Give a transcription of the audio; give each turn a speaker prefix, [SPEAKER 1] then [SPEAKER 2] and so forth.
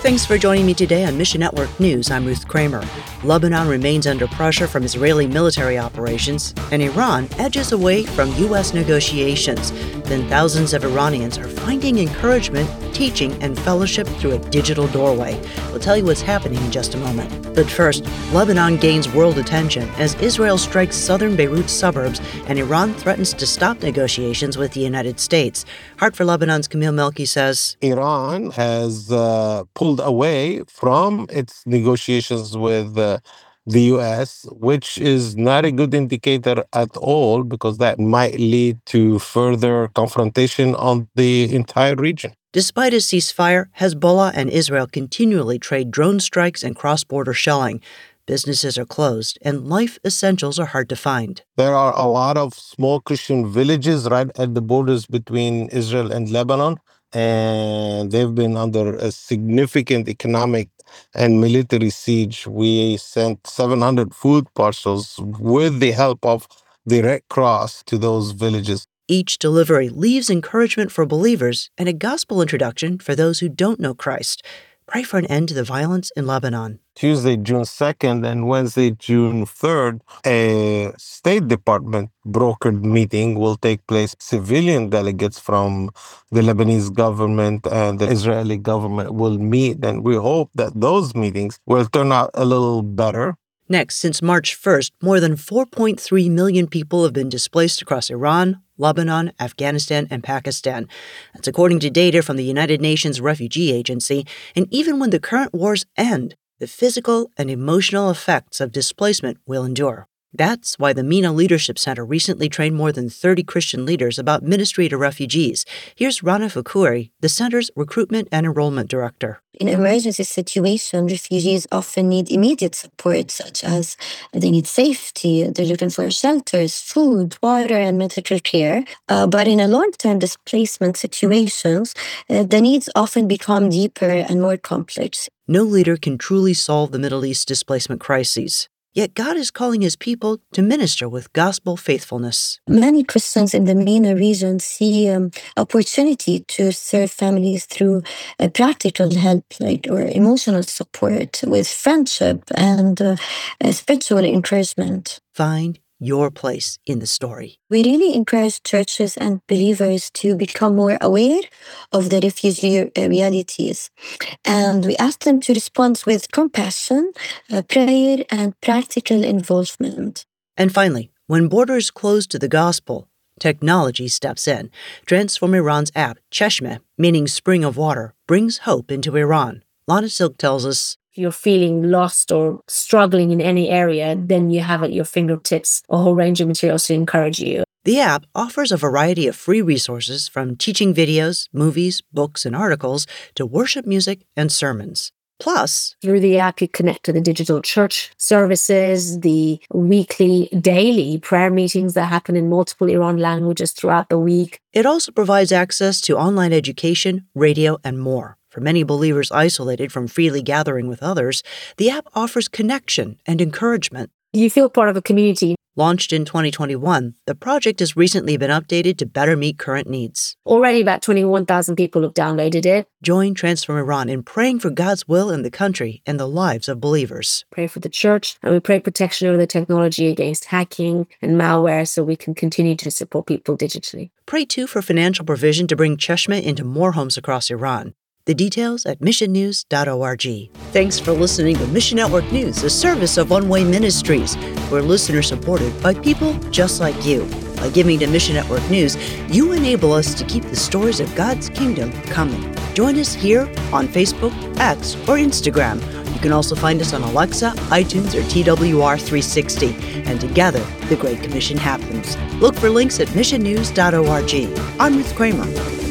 [SPEAKER 1] Thanks for joining me today on Mission Network News. I'm Ruth Kramer. Lebanon remains under pressure from Israeli military operations, and Iran edges away from U.S. negotiations. Then thousands of Iranians are finding encouragement, teaching, and fellowship through a digital doorway. We'll tell you what's happening in just a moment. But first, Lebanon gains world attention as Israel strikes southern Beirut suburbs and Iran threatens to stop negotiations with the United States. Heart for Lebanon's Camille Melki says,
[SPEAKER 2] Iran has pulled away from its negotiations with the U.S., which is not a good indicator at all because that might lead to further confrontation on the entire region.
[SPEAKER 1] Despite a ceasefire, Hezbollah and Israel continually trade drone strikes and cross-border shelling. Businesses are closed, and life essentials are hard to find.
[SPEAKER 2] There are a lot of small Christian villages right at the borders between Israel and Lebanon, and they've been under a significant economic and military siege. We sent 700 food parcels with the help of the Red Cross to those villages.
[SPEAKER 1] Each delivery leaves encouragement for believers and a gospel introduction for those who don't know Christ. Pray for an end to the violence in Lebanon.
[SPEAKER 2] Tuesday, June 2nd and Wednesday, June 3rd, a State Department brokered meeting will take place. Civilian delegates from the Lebanese government and the Israeli government will meet, and we hope that those meetings will turn out a little better.
[SPEAKER 1] Next, since March 1st, more than 4.3 million people have been displaced across Iran, Lebanon, Afghanistan, and Pakistan. That's according to data from the United Nations Refugee Agency. And even when the current wars end, the physical and emotional effects of displacement will endure. That's why the MENA Leadership Center recently trained more than 30 Christian leaders about ministry to refugees. Here's Rana Fakhouri, the center's recruitment and enrollment director.
[SPEAKER 3] In emergency situations, refugees often need immediate support, such as they need safety, they're looking for shelters, food, water, and medical care. But in a long-term displacement situations, the needs often become deeper and more complex.
[SPEAKER 1] No leader can truly solve the Middle East displacement crises. Yet God is calling his people to minister with gospel faithfulness.
[SPEAKER 3] Many Christians in the MENA region see opportunity to serve families through practical help or emotional support with friendship and spiritual encouragement.
[SPEAKER 1] Find your place in the story.
[SPEAKER 3] We really encourage churches and believers to become more aware of the refugee realities. And we ask them to respond with compassion, prayer, and practical involvement.
[SPEAKER 1] And finally, when borders close to the gospel, technology steps in. Transform Iran's app, Cheshmeh, meaning spring of water, brings hope into Iran. Lana Silk tells us,
[SPEAKER 4] if you're feeling lost or struggling in any area, then you have at your fingertips a whole range of materials to encourage you.
[SPEAKER 1] The app offers a variety of free resources from teaching videos, movies, books, and articles to worship music and sermons. Plus,
[SPEAKER 4] through the app, you connect to the digital church services, the weekly, daily prayer meetings that happen in multiple Iran languages throughout the week.
[SPEAKER 1] It also provides access to online education, radio, and more. For many believers isolated from freely gathering with others, the app offers connection and encouragement.
[SPEAKER 4] You feel part of a community.
[SPEAKER 1] Launched in 2021, the project has recently been updated to better meet current needs.
[SPEAKER 4] Already about 21,000 people have downloaded it.
[SPEAKER 1] Join Transform Iran in praying for God's will in the country and the lives of believers.
[SPEAKER 4] Pray for the church, and we pray protection over the technology against hacking and malware so we can continue to support people digitally.
[SPEAKER 1] Pray too for financial provision to bring Cheshmeh into more homes across Iran. The details at missionnews.org. Thanks for listening to Mission Network News, a service of One Way Ministries. We're listener-supported by people just like you. By giving to Mission Network News, you enable us to keep the stories of God's kingdom coming. Join us here on Facebook, X, or Instagram. You can also find us on Alexa, iTunes, or TWR360. And together, the Great Commission happens. Look for links at missionnews.org. I'm Ruth Kramer.